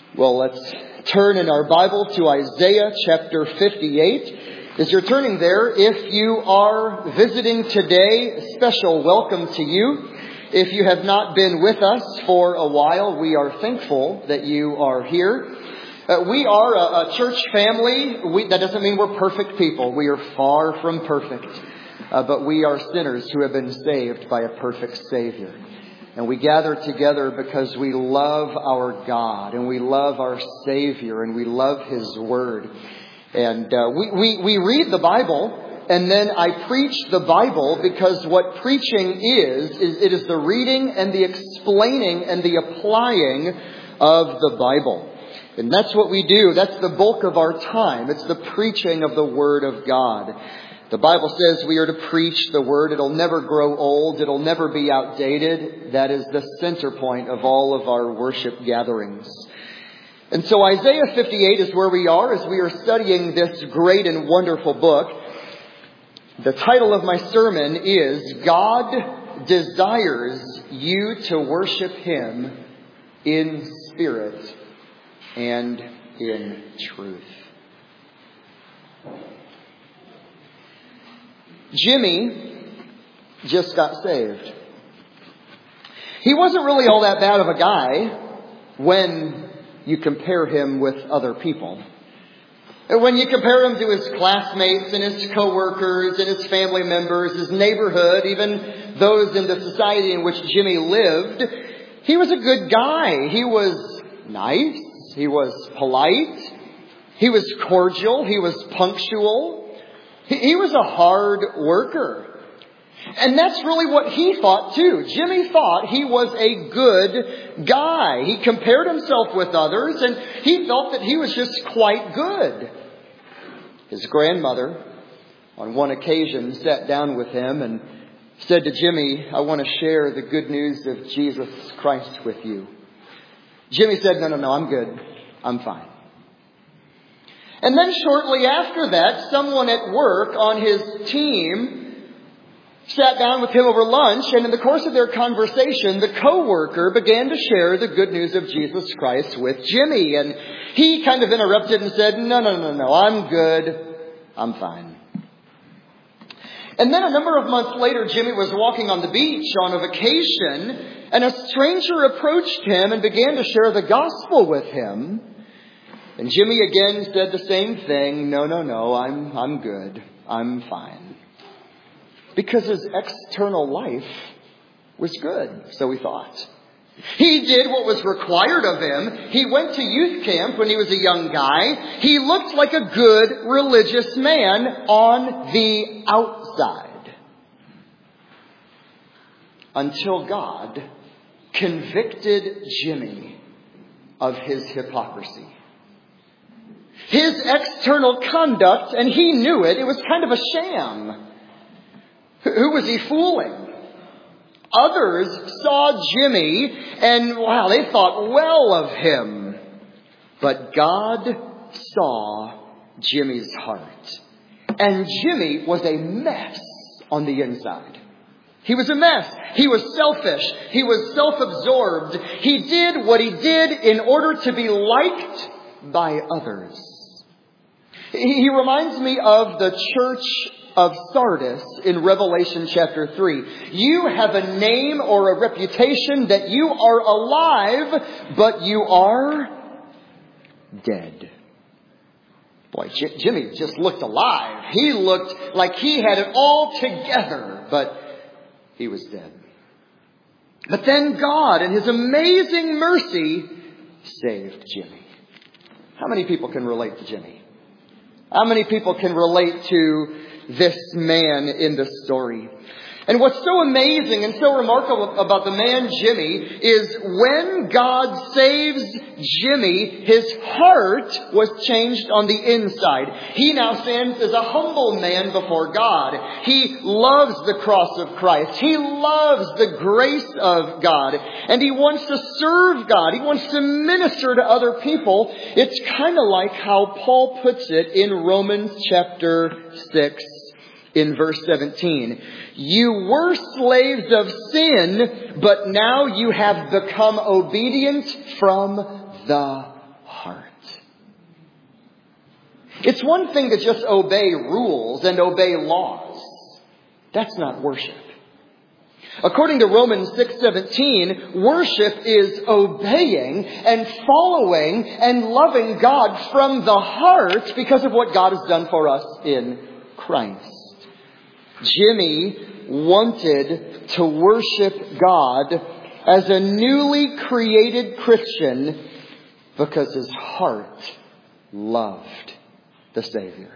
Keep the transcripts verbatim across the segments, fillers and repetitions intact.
Well, let's turn in our Bible to Isaiah chapter fifty-eight. As you're turning there, if you are visiting today, a special welcome to you. If you have not been with us for a while, we are thankful that you are here. Uh, we are a, a church family. We, that doesn't mean we're perfect people. We are far from perfect. Uh, but we are sinners who have been saved by a perfect Savior. And we gather together because we love our God and we love our Savior and we love His Word. And uh, we, we, we read the Bible, and then I preach the Bible because what preaching is, is it is the reading and the explaining and the applying of the Bible. And that's what we do. That's the bulk of our time. It's the preaching of the Word of God. The Bible says we are to preach the Word. It'll never grow old. It'll never be outdated. That is the center point of all of our worship gatherings. And so Isaiah fifty-eight is where we are as we are studying this great and wonderful book. The title of my sermon is God Desires You to Worship Him in Spirit and in Truth. Jimmy just got saved. He wasn't really all that bad of a guy when you compare him with other people. When you compare him to his classmates and his coworkers and his family members, his neighborhood, even those in the society in which Jimmy lived, he was a good guy. He was nice. He was polite. He was cordial. He was punctual. He was a hard worker. And that's really what he thought too. Jimmy thought he was a good guy. He compared himself with others and he felt that he was just quite good. His grandmother, on one occasion, sat down with him and said to Jimmy, "I want to share the good news of Jesus Christ with you." Jimmy said, "No, no, no, I'm good. I'm fine." And then shortly after that, someone at work on his team sat down with him over lunch, and in the course of their conversation, the coworker began to share the good news of Jesus Christ with Jimmy. And he kind of interrupted and said, no, no, no, no, I'm good. I'm fine. And then a number of months later, Jimmy was walking on the beach on a vacation, and a stranger approached him and began to share the gospel with him. And Jimmy again said the same thing. No, no, no, I'm I'm good. I'm fine. Because his external life was good, so he thought. He did what was required of him. He went to youth camp when he was a young guy. He looked like a good religious man on the outside. Until God convicted Jimmy of his hypocrisy. His external conduct, and he knew it, it was kind of a sham. Who was he fooling? Others saw Jimmy and, wow, they thought well of him. But God saw Jimmy's heart. And Jimmy was a mess on the inside. He was a mess. He was selfish. He was self-absorbed. He did what he did in order to be liked by others. He reminds me of the church of Sardis in Revelation chapter three. You have a name or a reputation that you are alive, but you are dead. Boy, J- Jimmy just looked alive. He looked like he had it all together, but he was dead. But then God, in His amazing mercy, saved Jimmy. How many people can relate to Jimmy? How many people can relate to this man in the story? And what's so amazing and so remarkable about the man Jimmy is when God saves Jimmy, his heart was changed on the inside. He now stands as a humble man before God. He loves the cross of Christ. He loves the grace of God. And he wants to serve God. He wants to minister to other people. It's kind of like how Paul puts it in Romans chapter six. In verse seventeen, you were slaves of sin, but now you have become obedient from the heart. It's one thing to just obey rules and obey laws. That's not worship. According to Romans six seventeen, worship is obeying and following and loving God from the heart because of what God has done for us in Christ. Jimmy wanted to worship God as a newly created Christian because his heart loved the Savior.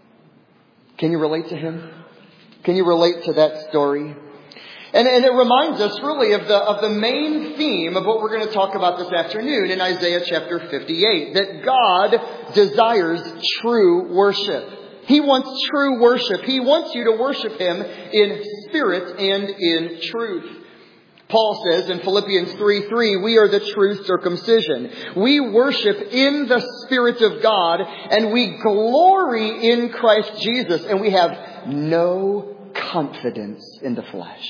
Can you relate to him? Can you relate to that story? And, and it reminds us really of the, of the main theme of what we're going to talk about this afternoon in Isaiah chapter fifty-eight. That God desires true worship. He wants true worship. He wants you to worship Him in spirit and in truth. Paul says in Philippians three three, we are the true circumcision. We worship in the Spirit of God and we glory in Christ Jesus and we have no confidence in the flesh.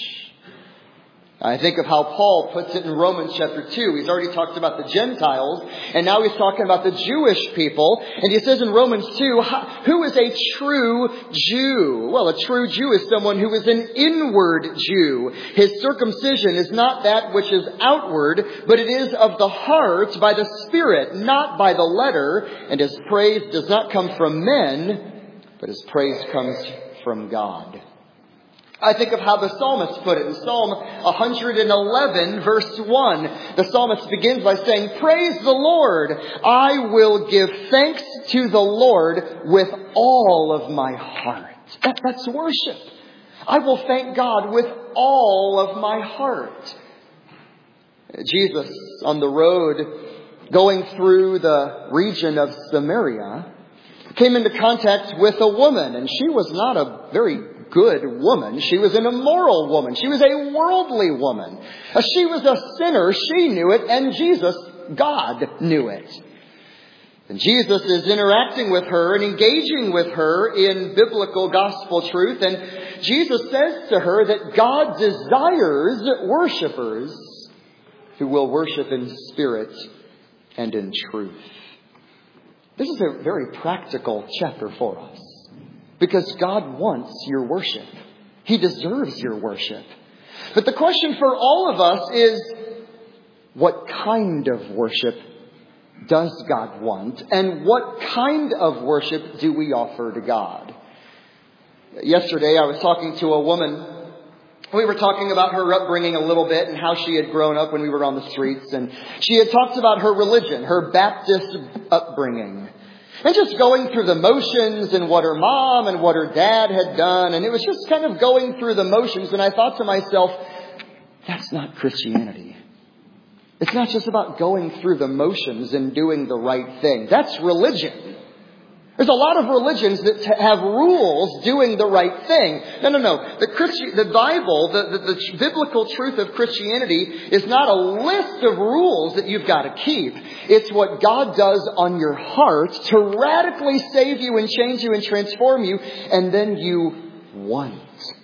I think of how Paul puts it in Romans chapter two. He's already talked about the Gentiles, and now he's talking about the Jewish people. And he says in Romans two, who is a true Jew? Well, a true Jew is someone who is an inward Jew. His circumcision is not that which is outward, but it is of the heart by the Spirit, not by the letter. And his praise does not come from men, but his praise comes from God. I think of how the psalmist put it in Psalm one eleven verse one. The psalmist begins by saying, praise the Lord. I will give thanks to the Lord with all of my heart. That, that's worship. I will thank God with all of my heart. Jesus, on the road going through the region of Samaria, came into contact with a woman, and she was not a very good woman. She was an immoral woman. She was a worldly woman. She was a sinner. She knew it, and Jesus, God, knew it. And Jesus is interacting with her and engaging with her in biblical gospel truth. And Jesus says to her that God desires worshipers who will worship in spirit and in truth. This is a very practical chapter for us. Because God wants your worship. He deserves your worship. But the question for all of us is, what kind of worship does God want? And what kind of worship do we offer to God? Yesterday I was talking to a woman. We were talking about her upbringing a little bit and how she had grown up when we were on the streets. And she had talked about her religion, her Baptist upbringing. And just going through the motions and what her mom and what her dad had done. And it was just kind of going through the motions. And I thought to myself, that's not Christianity. It's not just about going through the motions and doing the right thing. That's religion. There's a lot of religions that have rules doing the right thing. No, no, no. The Christi- the Bible, the, the, the biblical truth of Christianity is not a list of rules that you've got to keep. It's what God does on your heart to radically save you and change you and transform you. And then you want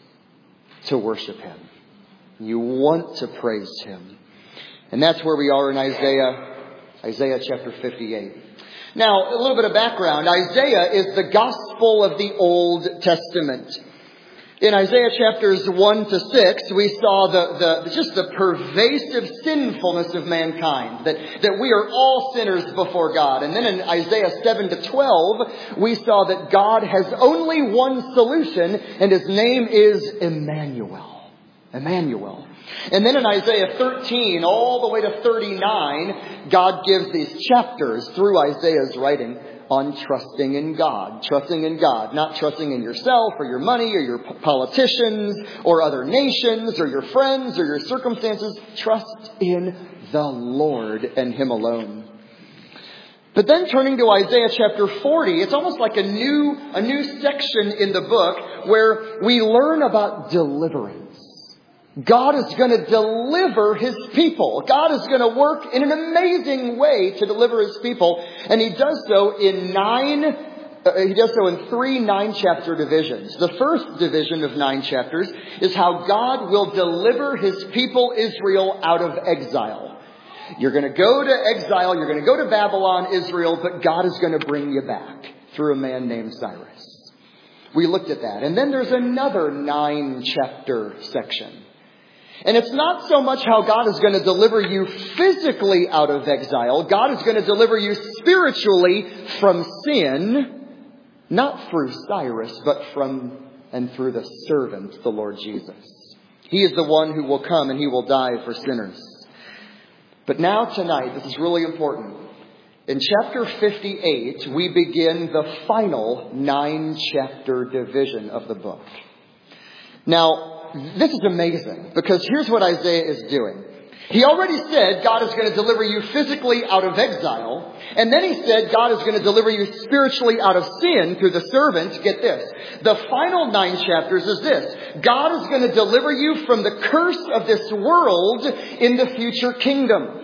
to worship Him. You want to praise Him. And that's where we are in Isaiah, Isaiah chapter fifty-eight. Now, a little bit of background. Isaiah is the gospel of the Old Testament. In Isaiah chapters one to six, we saw the, the just the pervasive sinfulness of mankind. That, that we are all sinners before God. And then in Isaiah seven to twelve, we saw that God has only one solution, and His name is Emmanuel. Emmanuel. And then in Isaiah thirteen, all the way to thirty-nine, God gives these chapters through Isaiah's writing on trusting in God. Trusting in God. Not trusting in yourself or your money or your politicians or other nations or your friends or your circumstances. Trust in the Lord and Him alone. But then turning to Isaiah chapter forty, it's almost like a new, a new section in the book where we learn about deliverance. God is going to deliver His people. God is going to work in an amazing way to deliver His people. And He does so in nine, uh, He does so in three nine-chapter divisions. The first division of nine chapters is how God will deliver His people Israel out of exile. You're going to go to exile. You're going to go to Babylon, Israel, but God is going to bring you back through a man named Cyrus. We looked at that. And then there's another nine chapter section. And it's not so much how God is going to deliver you physically out of exile. God is going to deliver you spiritually from sin, not through Cyrus, but from and through the servant, the Lord Jesus. He is the one who will come and he will die for sinners. But now tonight, this is really important. In chapter fifty-eight, we begin the final nine chapter division of the book. Now, this is amazing because here's what Isaiah is doing. He already said God is going to deliver you physically out of exile. And then he said God is going to deliver you spiritually out of sin through the servant. Get this. The final nine chapters is this. God is going to deliver you from the curse of this world in the future kingdom.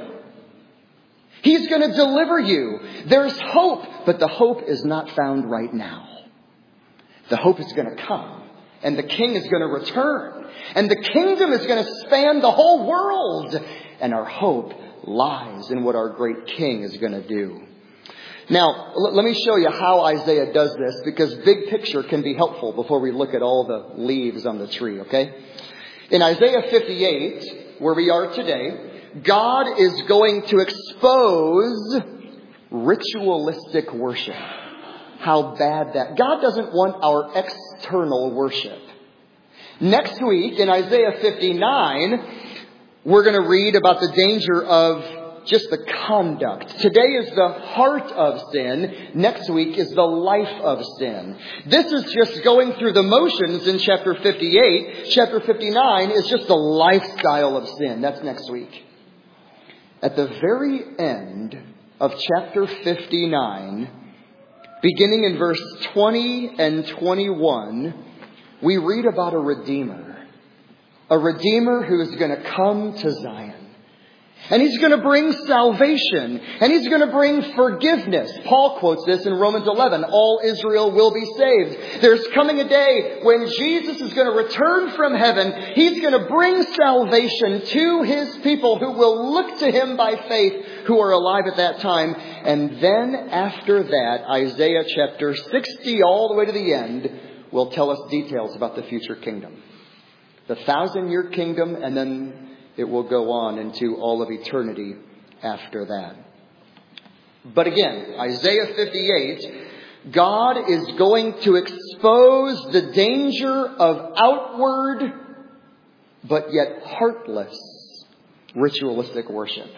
He's going to deliver you. There's hope, but the hope is not found right now. The hope is going to come. And the king is going to return. And the kingdom is going to span the whole world. And our hope lies in what our great king is going to do. Now, l- let me show you how Isaiah does this, because big picture can be helpful before we look at all the leaves on the tree, okay? In Isaiah fifty-eight, where we are today, God is going to expose ritualistic worship. How bad that. God doesn't want our external worship. Next week in Isaiah fifty-nine, we're going to read about the danger of just the conduct. Today is the heart of sin. Next week is the life of sin. This is just going through the motions in chapter fifty-eight. Chapter fifty-nine is just the lifestyle of sin. That's next week. At the very end of chapter fifty-nine, beginning in verse twenty and twenty-one, we read about a Redeemer. A Redeemer who is going to come to Zion. And he's going to bring salvation. And he's going to bring forgiveness. Paul quotes this in Romans eleven. All Israel will be saved. There's coming a day when Jesus is going to return from heaven. He's going to bring salvation to his people who will look to him by faith, who are alive at that time. And then after that, Isaiah chapter sixty all the way to the end will tell us details about the future kingdom. The thousand year kingdom, and then it will go on into all of eternity after that. But again, Isaiah fifty-eight, God is going to expose the danger of outward, but yet heartless, ritualistic worship.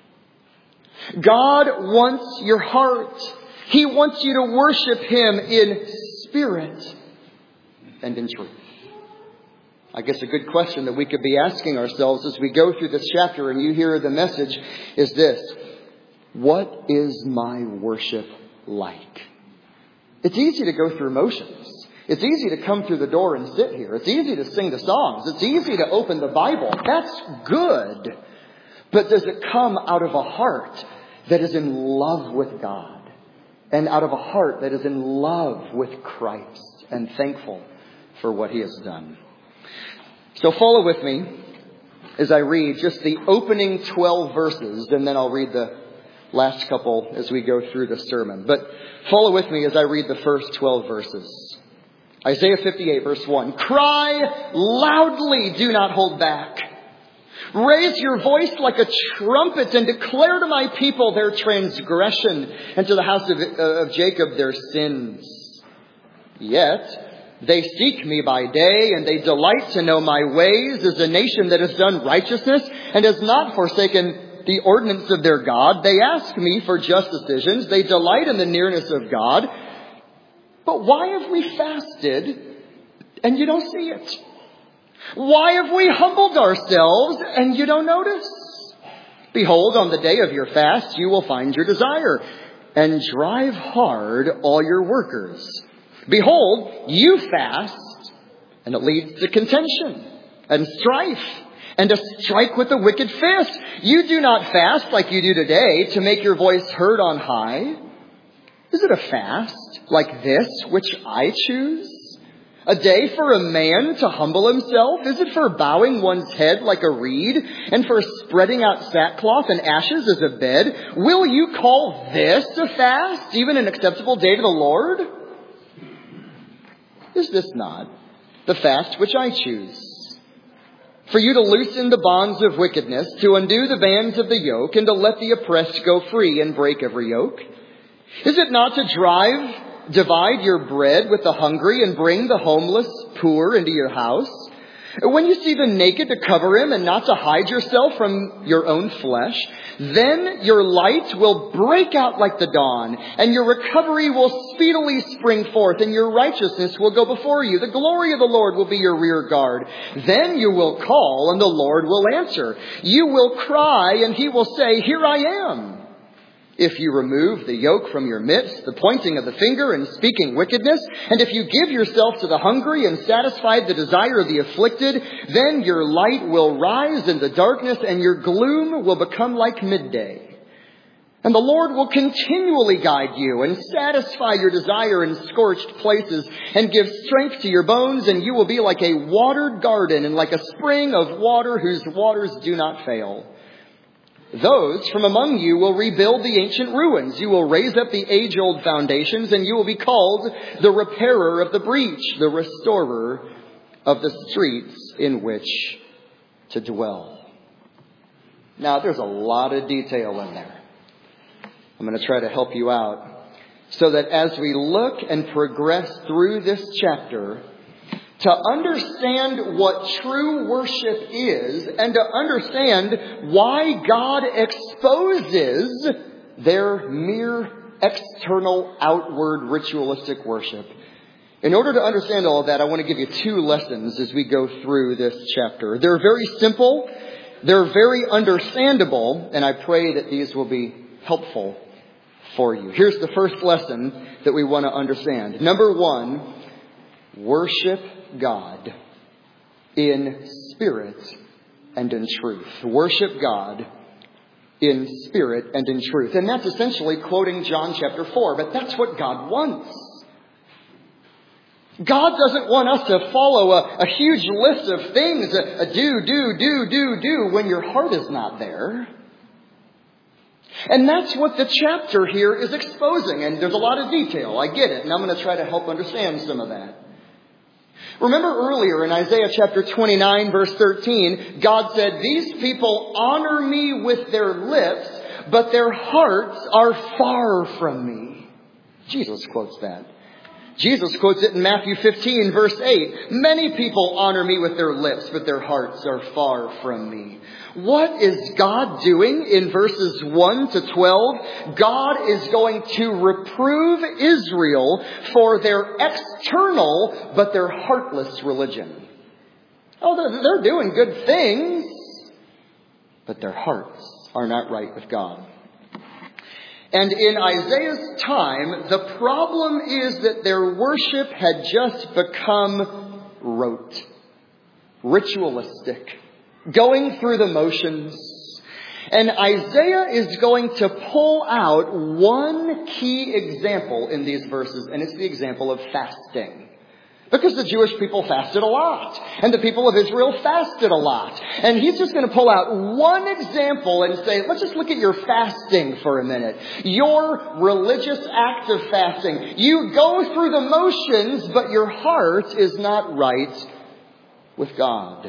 God wants your heart. He wants you to worship him in spirit and in truth. I guess a good question that we could be asking ourselves as we go through this chapter and you hear the message is this. What is my worship like? It's easy to go through motions. It's easy to come through the door and sit here. It's easy to sing the songs. It's easy to open the Bible. That's good. But does it come out of a heart that is in love with God and out of a heart that is in love with Christ and thankful for what he has done? So follow with me as I read just the opening twelve verses, and then I'll read the last couple as we go through the sermon. But follow with me as I read the first twelve verses. Isaiah fifty-eight, verse one. Cry loudly, do not hold back. Raise your voice like a trumpet and declare to my people their transgression and to the house of, of Jacob their sins. Yet they seek me by day, and they delight to know my ways, as a nation that has done righteousness and has not forsaken the ordinance of their God. They ask me for just decisions. They delight in the nearness of God. But why have we fasted and you don't see it? Why have we humbled ourselves and you don't notice? Behold, on the day of your fast, you will find your desire, and drive hard all your workers. Behold, you fast, and it leads to contention and strife and to strike with a wicked fist. You do not fast like you do today to make your voice heard on high. Is it a fast like this which I choose? A day for a man to humble himself? Is it for bowing one's head like a reed, and for spreading out sackcloth and ashes as a bed? Will you call this a fast, even an acceptable day to the Lord? Is this not the fast which I choose? For you to loosen the bonds of wickedness, to undo the bands of the yoke, and to let the oppressed go free and break every yoke? Is it not to drive Divide your bread with the hungry and bring the homeless poor into your house? When you see the naked, to cover him and not to hide yourself from your own flesh, then your light will break out like the dawn, and your recovery will speedily spring forth, and your righteousness will go before you. The glory of the Lord will be your rear guard. Then you will call, and the Lord will answer. You will cry, and he will say, here I am. If you remove the yoke from your midst, the pointing of the finger and speaking wickedness, and if you give yourself to the hungry and satisfy the desire of the afflicted, then your light will rise in the darkness and your gloom will become like midday. And the Lord will continually guide you and satisfy your desire in scorched places and give strength to your bones, and you will be like a watered garden and like a spring of water whose waters do not fail. Those from among you will rebuild the ancient ruins. You will raise up the age-old foundations, and you will be called the repairer of the breach, the restorer of the streets in which to dwell. Now, there's a lot of detail in there. I'm going to try to help you out so that as we look and progress through this chapter, to understand what true worship is and to understand why God exposes their mere external, outward, ritualistic worship. In order to understand all of that, I want to give you two lessons as we go through this chapter. They're very simple, they're very understandable, and I pray that these will be helpful for you. Here's the first lesson that we want to understand. Number one, worship God in spirit and in truth. Worship God in spirit and in truth. And that's essentially quoting John chapter four, but that's what God wants. God doesn't want us to follow a, a huge list of things, a, a do, do, do, do, do, when your heart is not there. And that's what the chapter here is exposing. And there's a lot of detail. I get it. And I'm going to try to help understand some of that. Remember earlier in Isaiah chapter twenty-nine, verse thirteen, God said, these people honor me with their lips, but their hearts are far from me. Jesus quotes that. Jesus quotes it in Matthew fifteen, verse eight. Many people honor me with their lips, but their hearts are far from me. What is God doing in verses one to twelve? God is going to reprove Israel for their external, but their heartless religion. Oh, they're, they're doing good things, but their hearts are not right with God. And in Isaiah's time, the problem is that their worship had just become rote, ritualistic, going through the motions. And Isaiah is going to pull out one key example in these verses, and it's the example of fasting. Because the Jewish people fasted a lot, and the people of Israel fasted a lot. And he's just going to pull out one example and say, let's just look at your fasting for a minute. Your religious act of fasting. You go through the motions, but your heart is not right with God.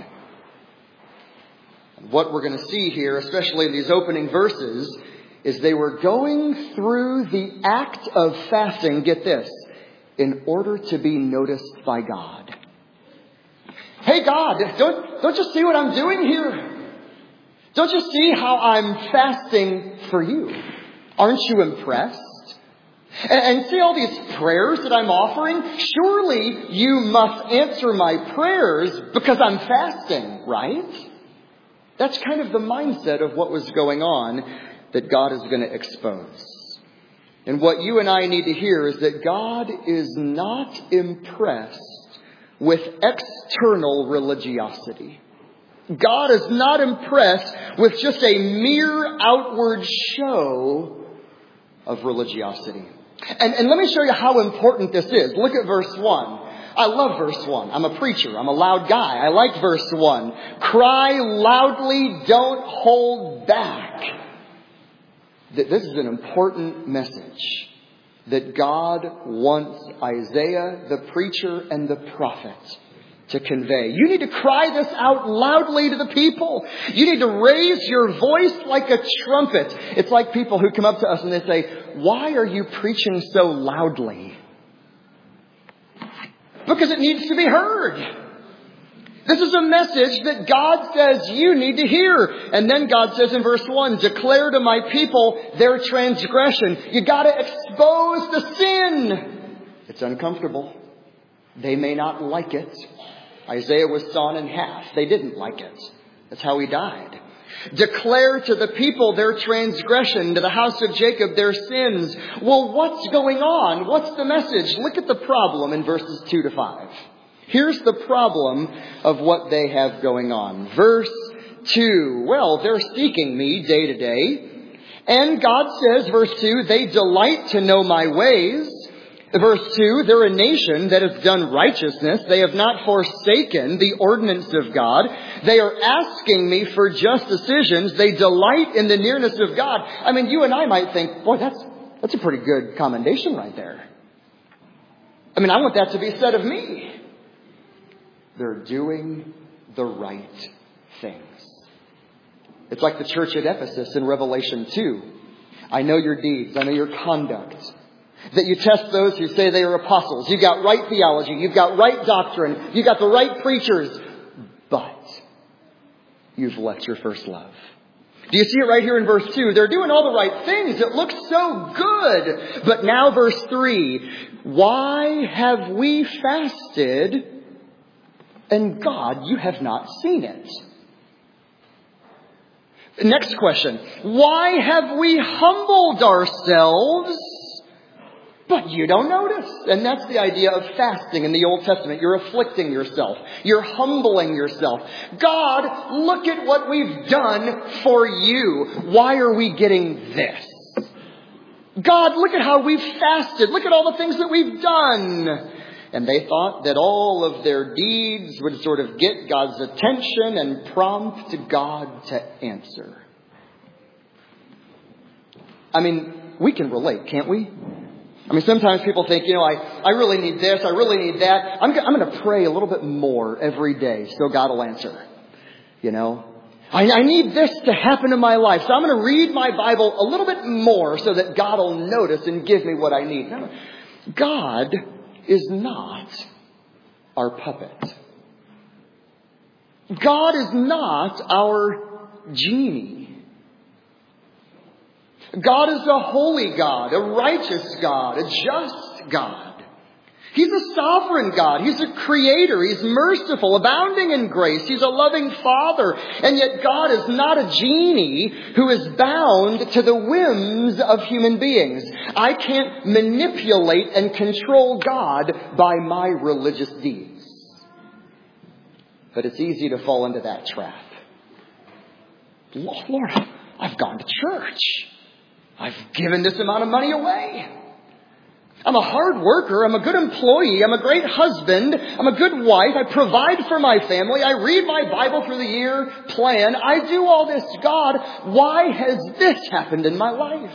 And what we're going to see here, especially in these opening verses, is they were going through the act of fasting, get this, in order to be noticed by God. Hey God, don't, don't you see what I'm doing here? Don't you see how I'm fasting for you? Aren't you impressed? And, and see all these prayers that I'm offering? Surely you must answer my prayers because I'm fasting, right? That's kind of the mindset of what was going on that God is going to expose. And what you and I need to hear is that God is not impressed with external religiosity. God is not impressed with just a mere outward show of religiosity. And, and let me show you how important this is. Look at verse one. I love verse one. I'm a preacher. I'm a loud guy. I like verse one. Cry loudly, don't hold back. This is an important message that God wants Isaiah, the preacher, and the prophet to convey. You need to cry this out loudly to the people. You need to raise your voice like a trumpet. It's like people who come up to us and they say, why are you preaching so loudly? Because it needs to be heard. This is a message that God says you need to hear. And then God says in verse one, declare to my people their transgression. You got to expose the sin. It's uncomfortable. They may not like it. Isaiah was sawn in half. They didn't like it. That's how he died. Declare to the people their transgression, to the house of Jacob their sins. Well, what's going on? What's the message? Look at the problem in verses two to five. Here's the problem of what they have going on. Verse two. Well, they're seeking me day to day. And God says, verse two, they delight to know my ways. Verse two, they're a nation that has done righteousness. They have not forsaken the ordinance of God. They are asking me for just decisions. They delight in the nearness of God. I mean, you and I might think, boy, that's, that's a pretty good commendation right there. I mean, I want that to be said of me. They're doing the right things. It's like the church at Ephesus in Revelation two. I know your deeds. I know your conduct. That you test those who say they are apostles. You've got right theology. You've got right doctrine. You've got the right preachers. But you've left your first love. Do you see it right here in verse two? They're doing all the right things. It looks so good. But now verse three. Why have we fasted, and God, you have not seen it? Next question. Why have we humbled ourselves, but you don't notice? And that's the idea of fasting in the Old Testament. You're afflicting yourself. You're humbling yourself. God, look at what we've done for you. Why are we getting this? God, look at how we've fasted. Look at all the things that we've done. And they thought that all of their deeds would sort of get God's attention and prompt God to answer. I mean, we can relate, can't we? I mean, sometimes people think, you know, I, I really need this, I really need that. I'm, I'm going to pray a little bit more every day so God will answer. You know, I, I need this to happen in my life, so I'm going to read my Bible a little bit more so that God will notice and give me what I need. No, God is not our puppet. God is not our genie. God is a holy God, a righteous God, a just God. He's a sovereign God. He's a creator. He's merciful, abounding in grace. He's a loving Father. And yet God is not a genie who is bound to the whims of human beings. I can't manipulate and control God by my religious deeds. But it's easy to fall into that trap. Lord, I've gone to church. I've given this amount of money away. I'm a hard worker. I'm a good employee. I'm a great husband. I'm a good wife. I provide for my family. I read my Bible through the year, plan. I do all this. God, why has this happened in my life?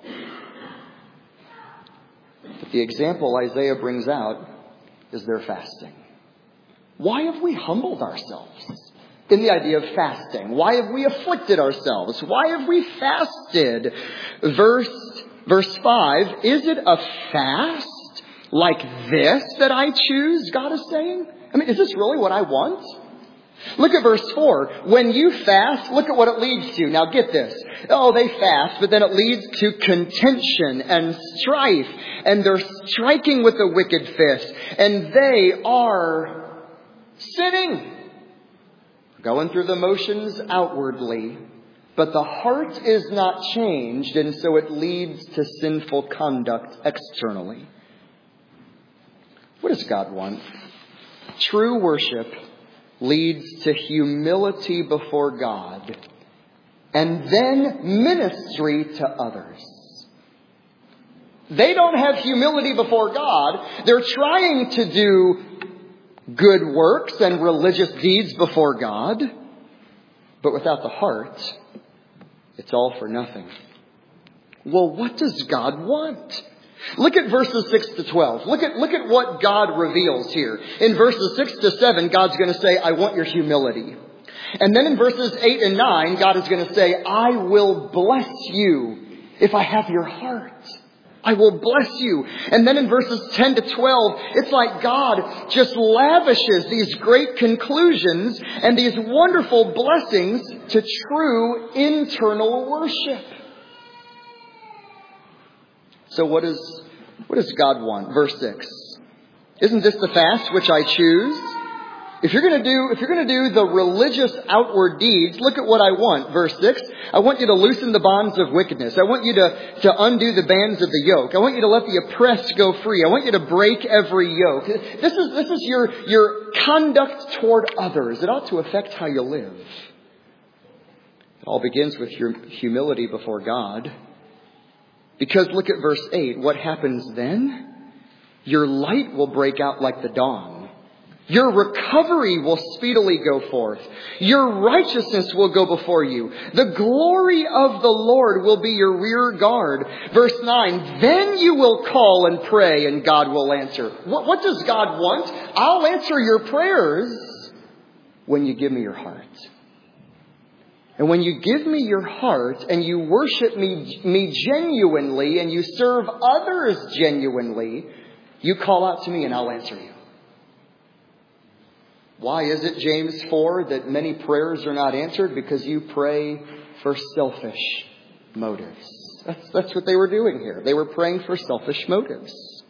But the example Isaiah brings out is their fasting. Why have we humbled ourselves in the idea of fasting? Why have we afflicted ourselves? Why have we fasted? Verse Verse five, is it a fast like this that I choose, God is saying? I mean, is this really what I want? Look at verse four. When you fast, look at what it leads to. Now get this. Oh, they fast, but then it leads to contention and strife. And they're striking with a wicked fist. And they are sinning. Going through the motions outwardly. But the heart is not changed, and so it leads to sinful conduct externally. What does God want? True worship leads to humility before God, and then ministry to others. They don't have humility before God. They're trying to do good works and religious deeds before God, but without the heart, it's all for nothing. Well, what does God want? Look at verses six to twelve. Look at, look at what God reveals here. In verses six to seven, God's going to say, I want your humility. And then in verses eight and nine, God is going to say, I will bless you if I have your heart. I will bless you. And then in verses ten to twelve, it's like God just lavishes these great conclusions and these wonderful blessings to true internal worship. So what is, what does God want? Verse six. Isn't this the fast which I choose? If you're going to do, if you're going to do the religious outward deeds, look at what I want. Verse six. I want you to loosen the bonds of wickedness. I want you to, to undo the bands of the yoke. I want you to let the oppressed go free. I want you to break every yoke. This is, this is your, your conduct toward others. It ought to affect how you live. It all begins with your humility before God. Because look at verse eight. What happens then? Your light will break out like the dawn. Your recovery will speedily go forth. Your righteousness will go before you. The glory of the Lord will be your rear guard. Verse nine, then you will call and pray and God will answer. What, what does God want? I'll answer your prayers when you give me your heart. And when you give me your heart and you worship me, me genuinely and you serve others genuinely, you call out to me and I'll answer you. Why is it, James four, that many prayers are not answered? Because you pray for selfish motives. That's, that's what they were doing here. They were praying for selfish motives.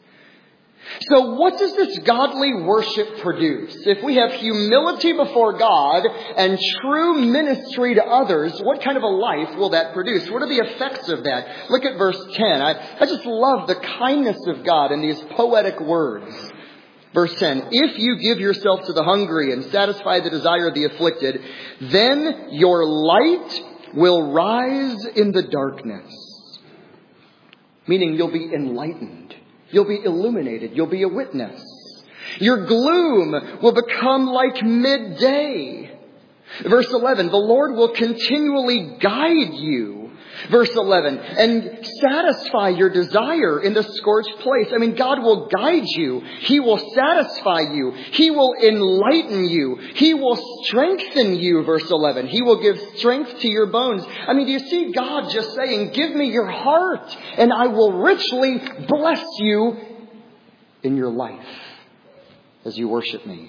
So what does this godly worship produce? If we have humility before God and true ministry to others, what kind of a life will that produce? What are the effects of that? Look at verse ten. I, I just love the kindness of God in these poetic words. Verse ten, if you give yourself to the hungry and satisfy the desire of the afflicted, then your light will rise in the darkness. Meaning you'll be enlightened. You'll be illuminated. You'll be a witness. Your gloom will become like midday. Verse eleven, the Lord will continually guide you. Verse eleven, and satisfy your desire in the scorched place. I mean, God will guide you. He will satisfy you. He will enlighten you. He will strengthen you, verse eleven. He will give strength to your bones. I mean, do you see God just saying, give me your heart and I will richly bless you in your life as you worship me.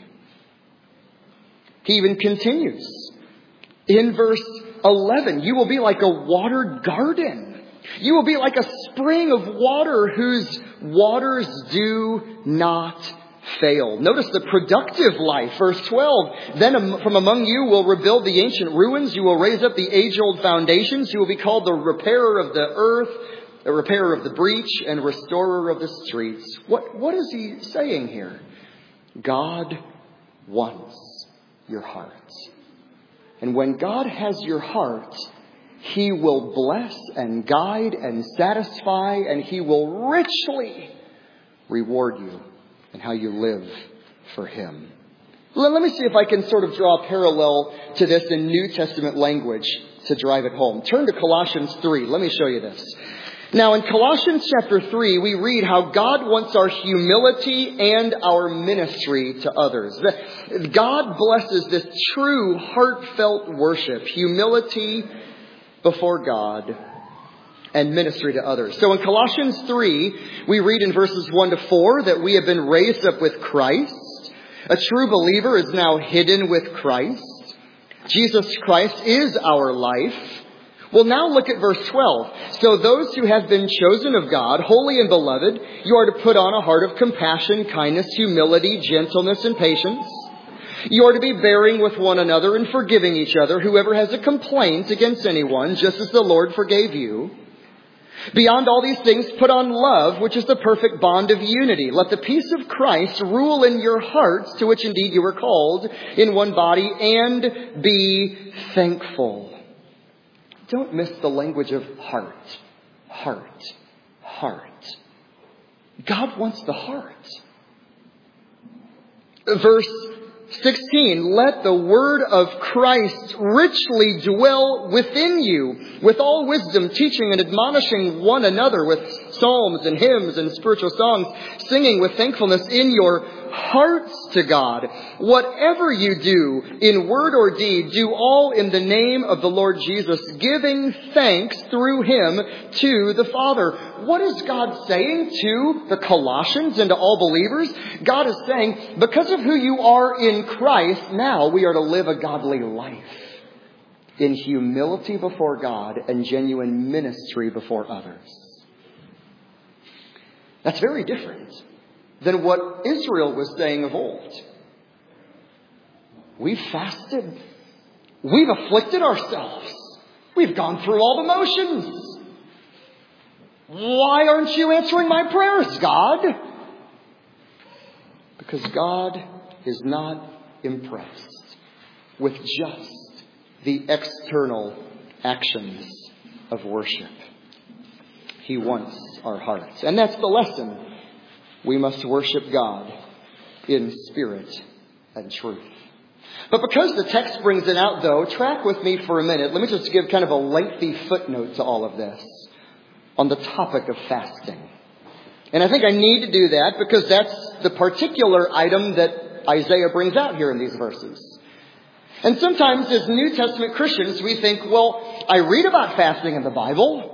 He even continues in verse eleven, you will be like a watered garden. You will be like a spring of water whose waters do not fail. Notice the productive life. Verse twelve, then from among you will rebuild the ancient ruins. You will raise up the age-old foundations. You will be called the repairer of the earth, the repairer of the breach, and restorer of the streets. What, what is he saying here? God wants your heart. And when God has your heart, He will bless and guide and satisfy, and He will richly reward you in how you live for Him. Let me see if I can sort of draw a parallel to this in New Testament language to drive it home. Turn to Colossians three. Let me show you this. Now, in Colossians chapter three, we read how God wants our humility and our ministry to others. God blesses this true, heartfelt worship, humility before God and ministry to others. So in Colossians three, we read in verses one to four that we have been raised up with Christ. A true believer is now hidden with Christ. Jesus Christ is our life. Well, now look at verse twelve. So those who have been chosen of God, holy and beloved, you are to put on a heart of compassion, kindness, humility, gentleness, and patience. You are to be bearing with one another and forgiving each other, whoever has a complaint against anyone, just as the Lord forgave you. Beyond all these things, put on love, which is the perfect bond of unity. Let the peace of Christ rule in your hearts, to which indeed you were called, in one body, and be thankful. Don't miss the language of heart, heart, heart. God wants the heart. Verse sixteen, let the word of Christ richly dwell within you, with all wisdom, teaching and admonishing one another with psalms and hymns and spiritual songs, singing with thankfulness in your hearts to God. Whatever you do, in word or deed, do all in the name of the Lord Jesus, giving thanks through Him to the Father. What is God saying to the Colossians and to all believers? God is saying, because of who you are in Christ, now we are to live a godly life in humility before God and genuine ministry before others. That's very different than what Israel was saying of old. We've fasted. We've afflicted ourselves. We've gone through all the motions. Why aren't you answering my prayers, God? Because God is not impressed with just the external actions of worship. He wants our hearts. And that's the lesson. We must worship God in spirit and truth. But because the text brings it out, though, track with me for a minute. Let me just give kind of a lengthy footnote to all of this on the topic of fasting. And I think I need to do that because that's the particular item that Isaiah brings out here in these verses. And sometimes as New Testament Christians, we think, well, I read about fasting in the Bible,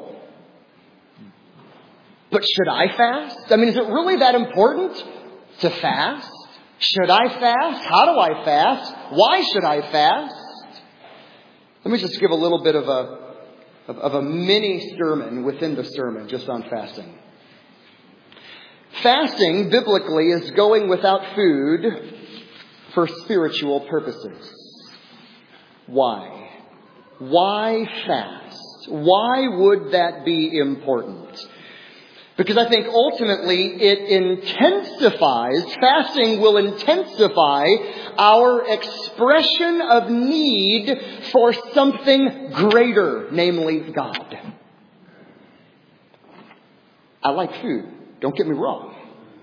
but should I fast? I mean, is it really that important to fast? Should I fast? How do I fast? Why should I fast? Let me just give a little bit of a, of, of a mini sermon within the sermon just on fasting. Fasting, biblically, is going without food for spiritual purposes. Why? Why fast? Why would that be important? Because I think ultimately it intensifies, fasting will intensify our expression of need for something greater, namely God. I like food, don't get me wrong.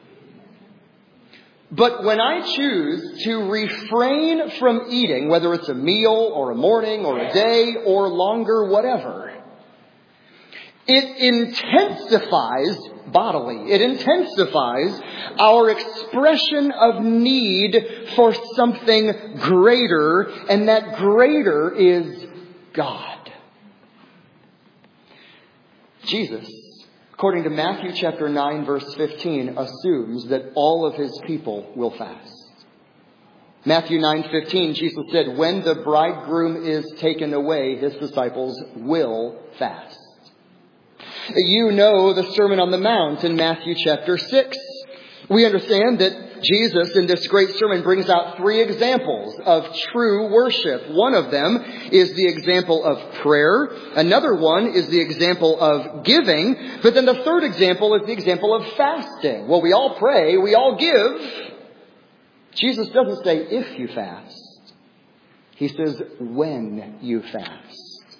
But when I choose to refrain from eating, whether it's a meal or a morning or a day or longer, whatever, it intensifies bodily. It intensifies our expression of need for something greater, and that greater is God. Jesus, according to Matthew chapter nine, verse fifteen, assumes that all of His people will fast. Matthew nine fifteen, Jesus said, when the bridegroom is taken away, His disciples will fast. You know the Sermon on the Mount in Matthew chapter six. We understand that Jesus in this great sermon brings out three examples of true worship. One of them is the example of prayer. Another one is the example of giving. But then the third example is the example of fasting. Well, we all pray, we all give. Jesus doesn't say if you fast. He says when you fast.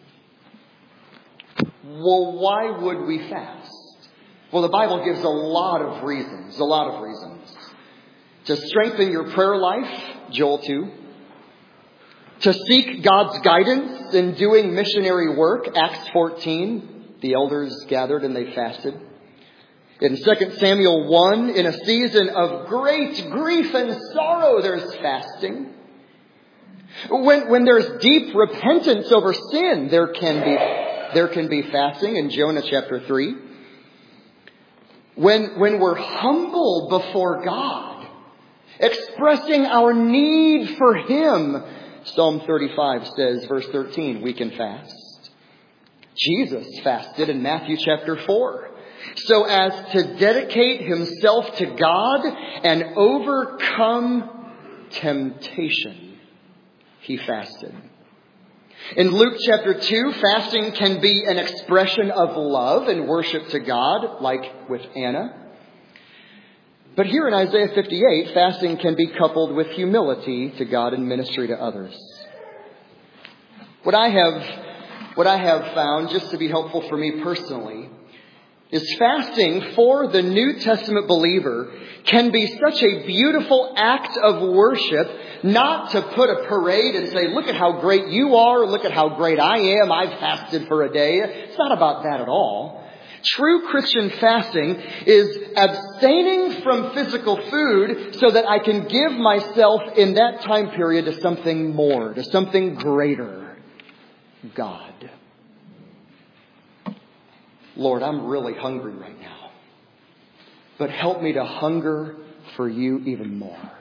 Well, why would we fast? Well, the Bible gives a lot of reasons, a lot of reasons. To strengthen your prayer life, Joel two. To seek God's guidance in doing missionary work, Acts fourteen. The elders gathered and they fasted. In Second Samuel one, in a season of great grief and sorrow, there's fasting. When, when there's deep repentance over sin, there can be There can be fasting in Jonah chapter three. When, when we're humble before God, expressing our need for Him, Psalm thirty-five says, verse thirteen, we can fast. Jesus fasted in Matthew chapter four, so as to dedicate Himself to God and overcome temptation. He fasted. In Luke chapter two, fasting can be an expression of love and worship to God, like with Anna. But here in Isaiah fifty-eight, fasting can be coupled with humility to God and ministry to others. What I have, what I have found, just to be helpful for me personally, is fasting for the New Testament believer can be such a beautiful act of worship, not to put a parade and say, look at how great you are, look at how great I am, I've fasted for a day. It's not about that at all. True Christian fasting is abstaining from physical food so that I can give myself in that time period to something more, to something greater, God. Lord, I'm really hungry right now, but help me to hunger for you even more.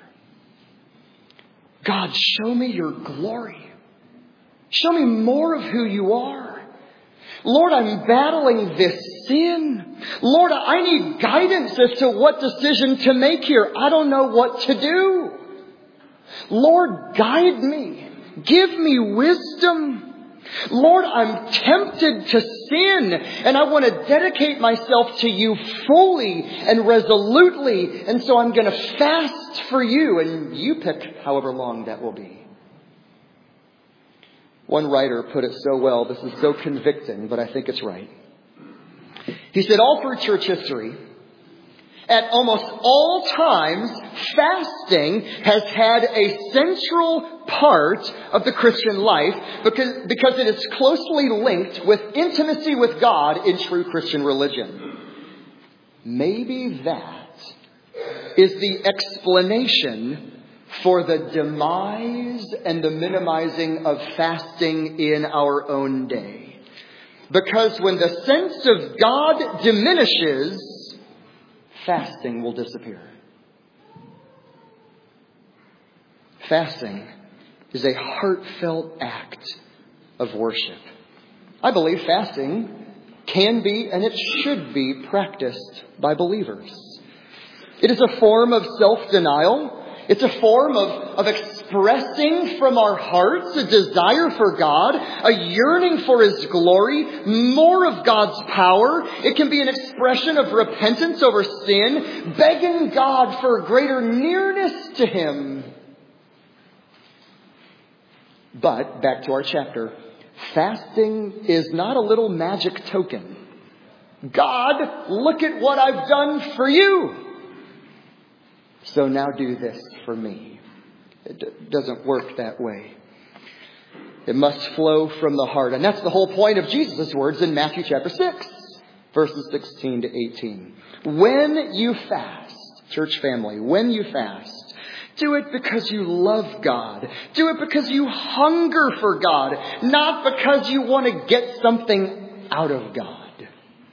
God, show me your glory. Show me more of who you are. Lord, I'm battling this sin. Lord, I need guidance as to what decision to make here. I don't know what to do. Lord, guide me. Give me wisdom. Lord, I'm tempted to sin, and I want to dedicate myself to you fully and resolutely, and so I'm going to fast for you, and you pick however long that will be. One writer put it so well, this is so convicting, but I think it's right. He said, all through church history, at almost all times, fasting has had a central part of the Christian life because, because it is closely linked with intimacy with God in true Christian religion. Maybe that is the explanation for the demise and the minimizing of fasting in our own day. Because when the sense of God diminishes, fasting will disappear. Fasting is a heartfelt act of worship. I believe fasting can be and it should be practiced by believers. It is a form of self-denial. It's a form of, of expressing from our hearts a desire for God, a yearning for His glory, more of God's power. It can be an expression of repentance over sin, begging God for greater nearness to Him. But, back to our chapter, fasting is not a little magic token. God, look at what I've done for you. So now do this for me. It d- doesn't work that way. It must flow from the heart. And that's the whole point of Jesus' words in Matthew chapter six, verses sixteen to eighteen. When you fast, church family, when you fast, do it because you love God. Do it because you hunger for God, not because you want to get something out of God.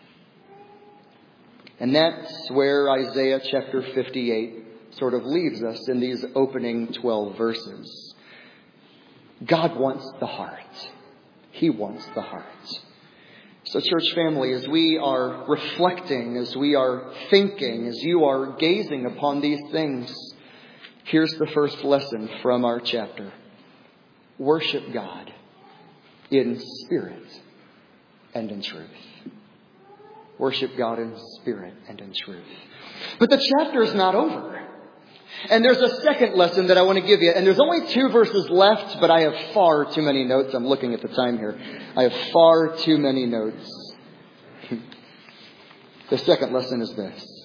And that's where Isaiah chapter fifty-eight sort of leaves us in these opening twelve verses. God wants the heart. He wants the heart. So church family, as we are reflecting, as we are thinking, as you are gazing upon these things, here's the first lesson from our chapter. Worship God in spirit and in truth. Worship God in spirit and in truth. But the chapter is not over. And there's a second lesson that I want to give you. And there's only two verses left, but I have far too many notes. I'm looking at the time here. I have far too many notes. The second lesson is this.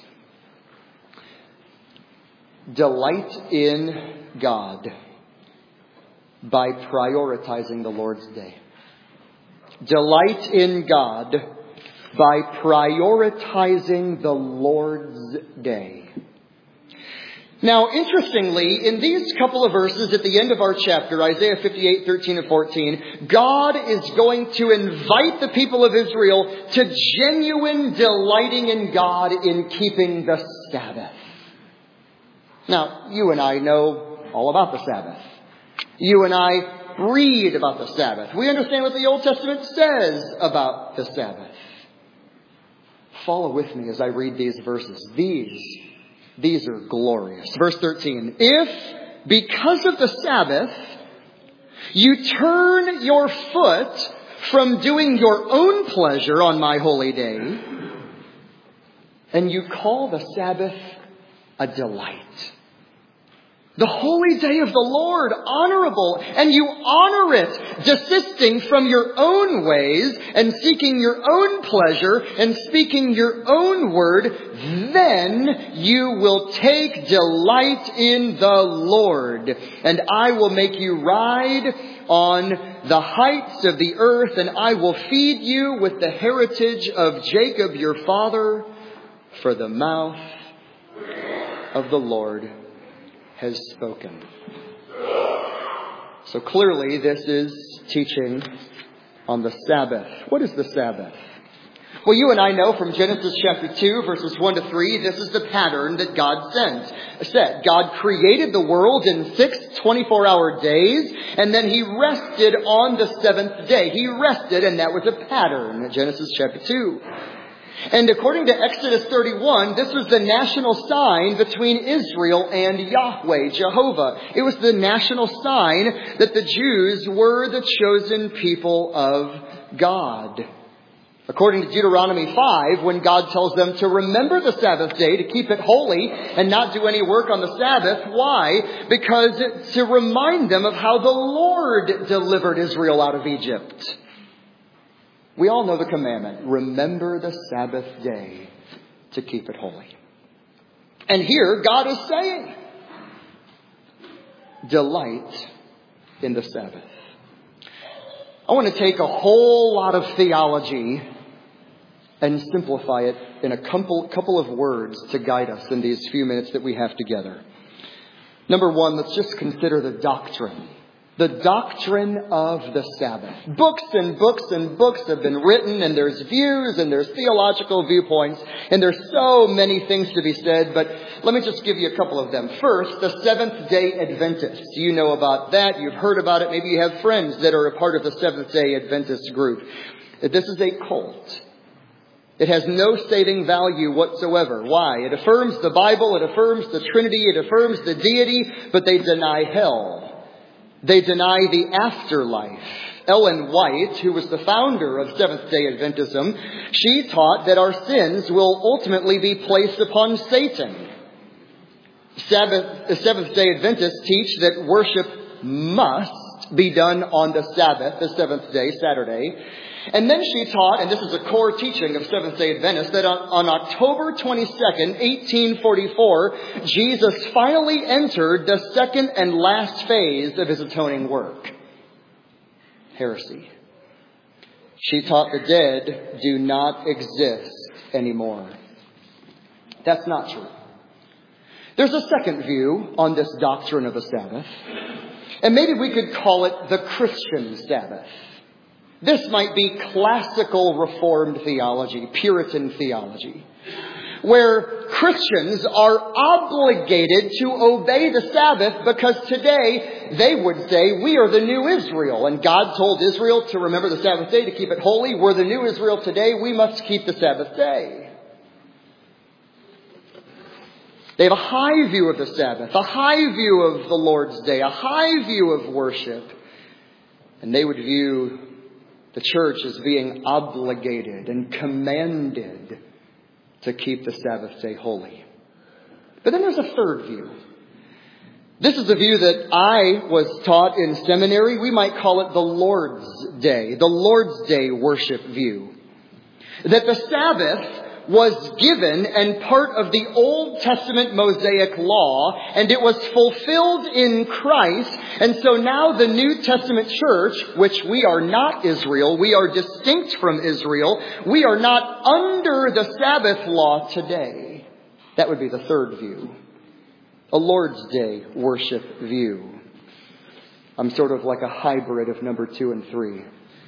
Delight in God by prioritizing the Lord's day. Delight in God by prioritizing the Lord's day. Now, interestingly, in these couple of verses at the end of our chapter, Isaiah fifty-eight, thirteen and fourteen, God is going to invite the people of Israel to genuine delighting in God in keeping the Sabbath. Now, you and I know all about the Sabbath. You and I read about the Sabbath. We understand what the Old Testament says about the Sabbath. Follow with me as I read these verses. These These are glorious. Verse thirteen. If, because of the Sabbath, you turn your foot from doing your own pleasure on my holy day, and you call the Sabbath a delight. The holy day of the Lord, honorable, and you honor it, desisting from your own ways and seeking your own pleasure and speaking your own word, then you will take delight in the Lord. And I will make you ride on the heights of the earth, and I will feed you with the heritage of Jacob your father, for the mouth of the Lord has spoken. So clearly this is teaching on the Sabbath. What is the Sabbath? Well, you and I know from Genesis chapter two, verses one to three, this is the pattern that God sent, set. God created the world in six twenty-four hour days, and then He rested on the seventh day. He rested, and that was a pattern, Genesis chapter two. And according to Exodus thirty-one, this was the national sign between Israel and Yahweh, Jehovah. It was the national sign that the Jews were the chosen people of God. According to Deuteronomy five, when God tells them to remember the Sabbath day, to keep it holy and not do any work on the Sabbath. Why? Because it's to remind them of how the Lord delivered Israel out of Egypt. We all know the commandment, remember the Sabbath day to keep it holy. And here God is saying, delight in the Sabbath. I want to take a whole lot of theology and simplify it in a couple, couple of words to guide us in these few minutes that we have together. Number one, let's just consider the doctrine. The doctrine of the Sabbath. Books and books and books have been written, and there's views and there's theological viewpoints, and there's so many things to be said, but let me just give you a couple of them. First, the Seventh-day Adventists. You know about that. You've heard about it. Maybe you have friends that are a part of the Seventh-day Adventist group. This is a cult. It has no saving value whatsoever. Why? It affirms the Bible, it affirms the Trinity, it affirms the deity, but they deny hell. They deny the afterlife. Ellen White, who was the founder of Seventh-day Adventism, she taught that our sins will ultimately be placed upon Satan. Sabbath, the Seventh-day Adventists teach that worship must be done on the Sabbath, the seventh day, Saturday. And then she taught, and this is a core teaching of Seventh-day Adventists, that on, on October twenty-second, eighteen forty-four, Jesus finally entered the second and last phase of His atoning work. Heresy. She taught the dead do not exist anymore. That's not true. There's a second view on this doctrine of the Sabbath, and maybe we could call it the Christian Sabbath. This might be classical Reformed theology, Puritan theology, where Christians are obligated to obey the Sabbath because today they would say we are the new Israel. And God told Israel to remember the Sabbath day, to keep it holy. We're the new Israel today. We must keep the Sabbath day. They have a high view of the Sabbath, a high view of the Lord's day, a high view of worship. And they would view the church as being obligated and commanded to keep the Sabbath day holy. But then there's a third view. This is a view that I was taught in seminary. We might call it the Lord's Day, the Lord's Day worship view. That the Sabbath was given and part of the Old Testament Mosaic law, and it was fulfilled in Christ. And so now the New Testament church, which we are not Israel, we are distinct from Israel, we are not under the Sabbath law today. That would be the third view. A Lord's Day worship view. I'm sort of like a hybrid of number two and three.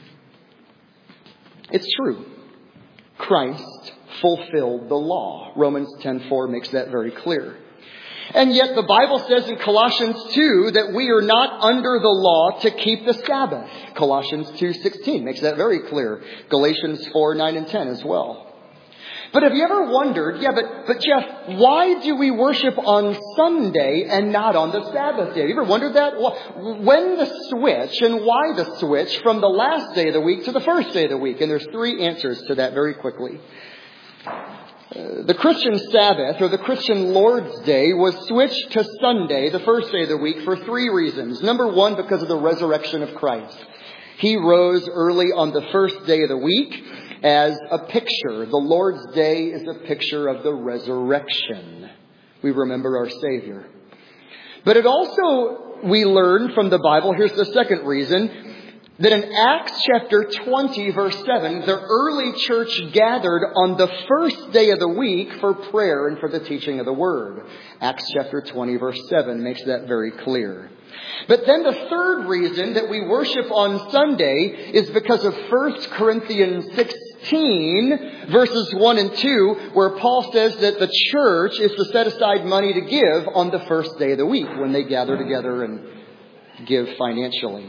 It's true. Christ fulfilled the law. Romans ten four makes that very clear. And yet the Bible says in Colossians two that we are not under the law to keep the Sabbath. Colossians two sixteen makes that very clear. Galatians four nine and ten as well. But have you ever wondered, yeah, but, but Jeff, why do we worship on Sunday and not on the Sabbath day? Have you ever wondered that? When the switch and why the switch from the last day of the week to the first day of the week? And there's three answers to that very quickly. Uh, the Christian Sabbath, or the Christian Lord's Day, was switched to Sunday, the first day of the week, for three reasons. Number one, because of the resurrection of Christ. He rose early on the first day of the week as a picture. The Lord's Day is a picture of the resurrection. We remember our Savior. But it also, we learn from the Bible, here's the second reason, that in Acts chapter twenty, verse seven, the early church gathered on the first day of the week for prayer and for the teaching of the Word. Acts chapter twenty, verse seven makes that very clear. But then the third reason that we worship on Sunday is because of First Corinthians sixteen, verses one and two, where Paul says that the church is to set aside money to give on the first day of the week when they gather together and give financially.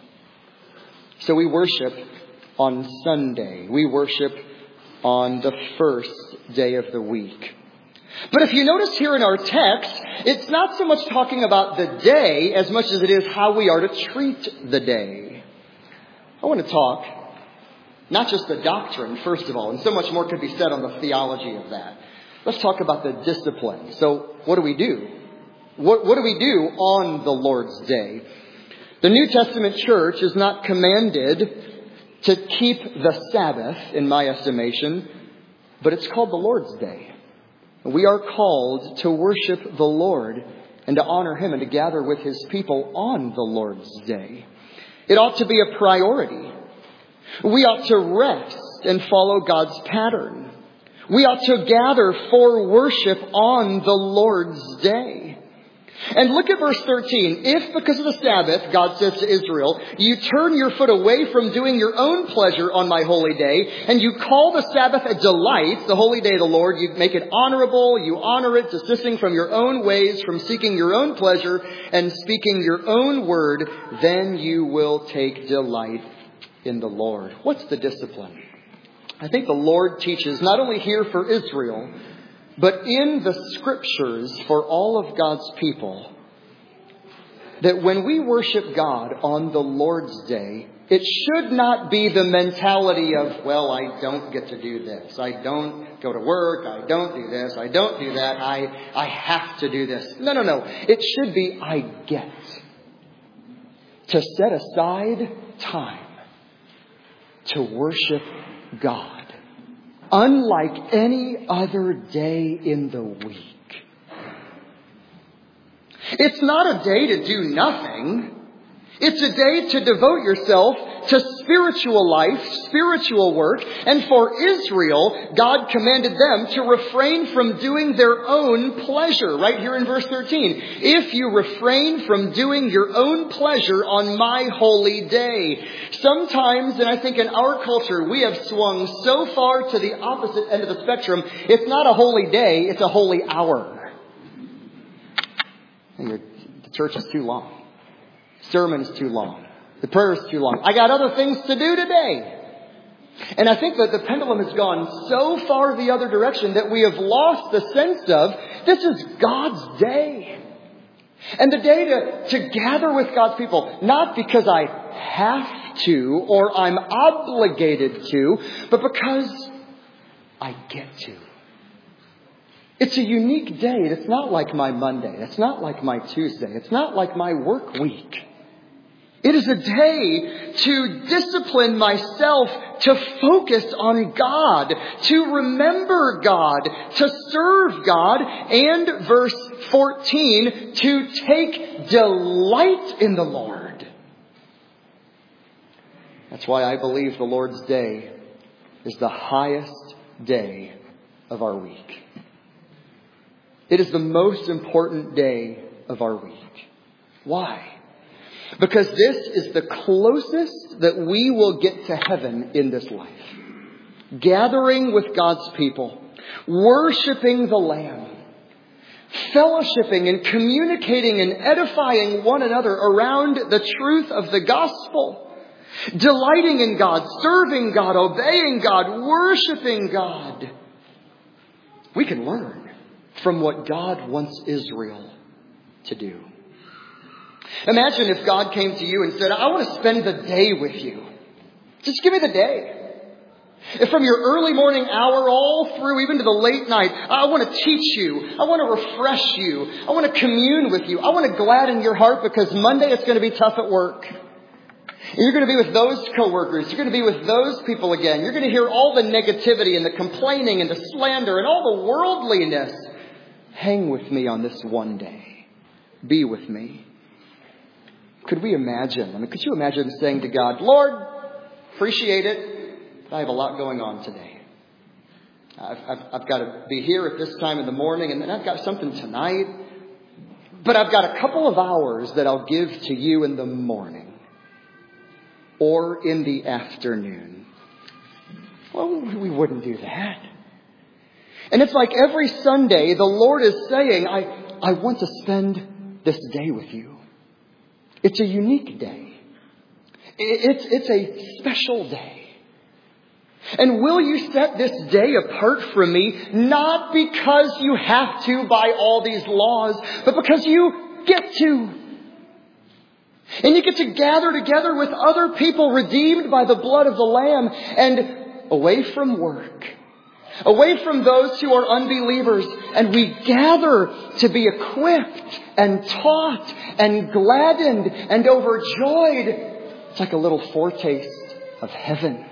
So we worship on Sunday. We worship on the first day of the week. But if you notice here in our text, it's not so much talking about the day as much as it is how we are to treat the day. I want to talk not just the doctrine, first of all, and so much more could be said on the theology of that. Let's talk about the discipline. So what do we do? What, what do we do on the Lord's Day? The New Testament church is not commanded to keep the Sabbath, in my estimation, but it's called the Lord's Day. We are called to worship the Lord and to honor Him and to gather with His people on the Lord's Day. It ought to be a priority. We ought to rest and follow God's pattern. We ought to gather for worship on the Lord's Day. And look at verse thirteen. If because of the Sabbath, God says to Israel, you turn your foot away from doing your own pleasure on my holy day, and you call the Sabbath a delight, the holy day of the Lord, you make it honorable, you honor it, desisting from your own ways, from seeking your own pleasure, and speaking your own word, then you will take delight in the Lord. What's the discipline? I think the Lord teaches not only here for Israel, but in the Scriptures for all of God's people, that when we worship God on the Lord's Day, it should not be the mentality of, well, I don't get to do this. I don't go to work. I don't do this. I don't do that. I, I have to do this. No, no, no. It should be, I get to set aside time to worship God. Unlike any other day in the week. It's not a day to do nothing. It's a day to devote yourself to spiritual life, spiritual work. And for Israel, God commanded them to refrain from doing their own pleasure. Right here in verse thirteen. If you refrain from doing your own pleasure on my holy day. Sometimes, and I think in our culture, we have swung so far to the opposite end of the spectrum. It's not a holy day, it's a holy hour. And your, the church is too long. Sermon's too long. The prayer's too long. I got other things to do today. And I think that the pendulum has gone so far the other direction that we have lost the sense of this is God's day. And the day to, to gather with God's people, not because I have to or I'm obligated to, but because I get to. It's a unique day. It's not like my Monday. It's not like my Tuesday. It's not like my work week. It is a day to discipline myself, to focus on God, to remember God, to serve God, and verse fourteen, to take delight in the Lord. That's why I believe the Lord's Day is the highest day of our week. It is the most important day of our week. Why? Because this is the closest that we will get to heaven in this life. Gathering with God's people, worshiping the Lamb, fellowshipping and communicating and edifying one another around the truth of the gospel, delighting in God, serving God, obeying God, worshiping God. We can learn from what God wants Israel to do. Imagine if God came to you and said, I want to spend the day with you. Just give me the day. If from your early morning hour all through even to the late night, I want to teach you. I want to refresh you. I want to commune with you. I want to gladden your heart because Monday it's going to be tough at work. You're going to be with those coworkers. You're going to be with those people again. You're going to hear all the negativity and the complaining and the slander and all the worldliness. Hang with me on this one day. Be with me. Could we imagine? I mean, could you imagine saying to God, Lord, appreciate it, but I have a lot going on today. I've, I've, I've got to be here at this time in the morning, and then I've got something tonight. But I've got a couple of hours that I'll give to you in the morning. Or in the afternoon. Well, we wouldn't do that. And it's like every Sunday, the Lord is saying, I, I want to spend this day with you. It's a unique day. It's, it's a special day. And will you set this day apart from me, not because you have to by all these laws, but because you get to. And you get to gather together with other people redeemed by the blood of the Lamb and away from work, away from those who are unbelievers. And we gather to be equipped and taught and gladdened and overjoyed. It's like a little foretaste of heaven.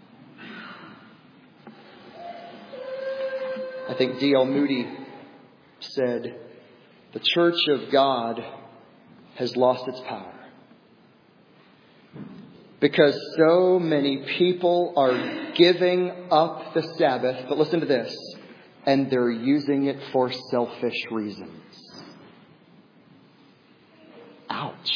I think D L Moody said, the Church of God has lost its power. Because so many people are giving up the Sabbath, but listen to this, and they're using it for selfish reasons. Ouch.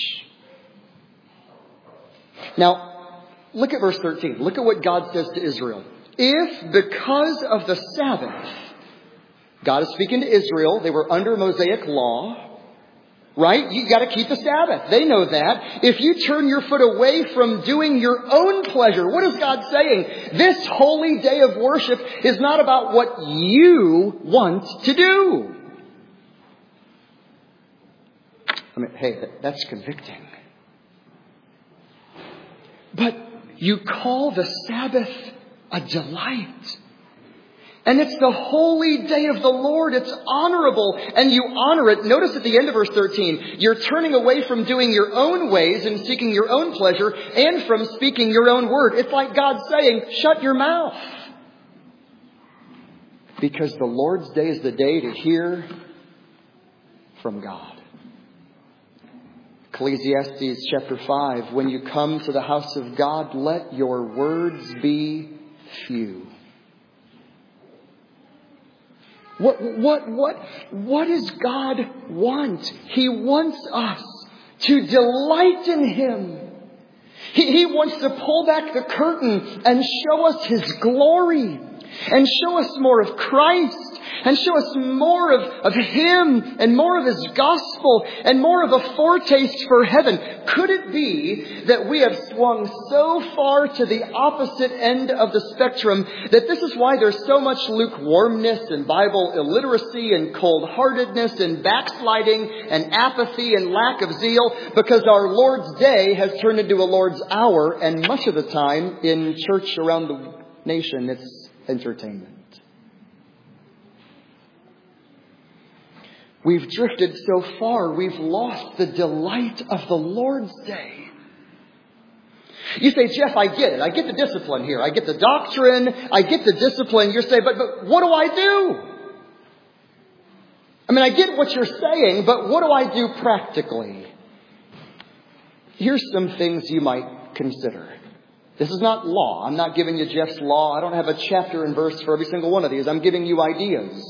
Now, look at verse thirteen. Look at what God says to Israel. If because of the Sabbath, God is speaking to Israel, they were under Mosaic law, right? You got to keep the Sabbath. They know that. If you turn your foot away from doing your own pleasure, what is God saying? This holy day of worship is not about what you want to do. I mean, hey, that's convicting. But you call the Sabbath a delight. And it's the holy day of the Lord. It's honorable. And you honor it. Notice at the end of verse thirteen, you're turning away from doing your own ways and seeking your own pleasure and from speaking your own word. It's like God saying, shut your mouth. Because the Lord's day is the day to hear from God. Ecclesiastes chapter five, when you come to the house of God, let your words be few. What, what, what, what does God want? He wants us to delight in Him. He, he wants to pull back the curtain and show us His glory and show us more of Christ and show us more of, of Him and more of His gospel and more of a foretaste for heaven. Could it be that we have swung so far to the opposite end of the spectrum that this is why there's so much lukewarmness and Bible illiteracy and cold-heartedness and backsliding and apathy and lack of zeal? Because our Lord's day has turned into a Lord's hour, and much of the time in church around the nation it's entertainment. We've drifted so far, we've lost the delight of the Lord's day. You say, Jeff, I get it. I get the discipline here. I get the doctrine. I get the discipline. You're saying, but, but what do I do? I mean, I get what you're saying, but what do I do practically? Here's some things you might consider. This is not law. I'm not giving you Jeff's law. I don't have a chapter and verse for every single one of these. I'm giving you ideas.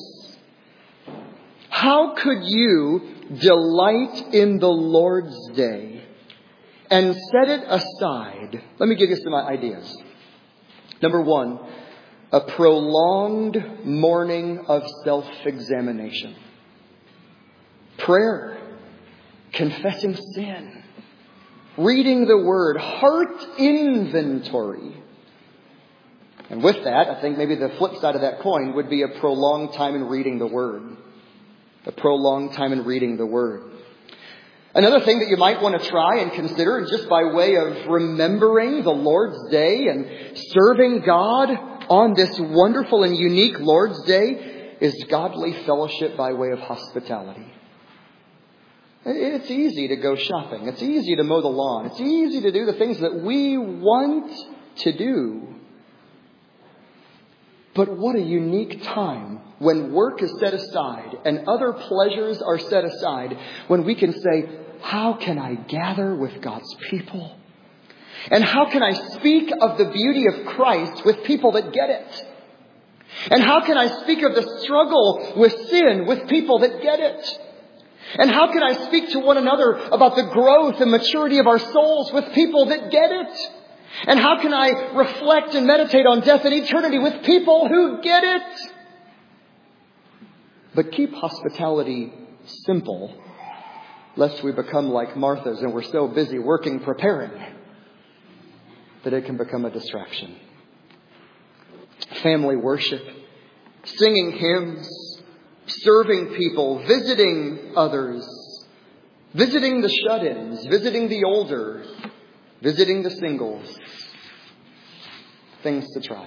How could you delight in the Lord's day and set it aside? Let me give you some ideas. Number one, a prolonged morning of self-examination. Prayer, confessing sin, reading the Word, heart inventory. And with that, I think maybe the flip side of that coin would be a prolonged time in reading the Word. A prolonged time in reading the Word. Another thing that you might want to try and consider, just by way of remembering the Lord's day and serving God, on this wonderful and unique Lord's Day is godly fellowship by way of hospitality. It's easy to go shopping. It's easy to mow the lawn. It's easy to do the things that we want to do. But what a unique time when work is set aside and other pleasures are set aside, when we can say, how can I gather with God's people? And how can I speak of the beauty of Christ with people that get it? And how can I speak of the struggle with sin with people that get it? And how can I speak to one another about the growth and maturity of our souls with people that get it? And how can I reflect and meditate on death and eternity with people who get it? But keep hospitality simple, lest we become like Martha's and we're so busy working, preparing, that it can become a distraction. Family worship, singing hymns, serving people, visiting others, visiting the shut-ins, visiting the older, visiting the singles. Things to try.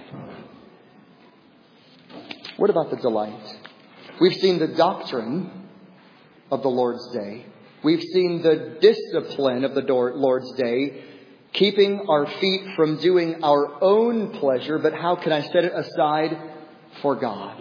What about the delight? We've seen the doctrine of the Lord's Day. We've seen the discipline of the Lord's Day, keeping our feet from doing our own pleasure, but how can I set it aside for God?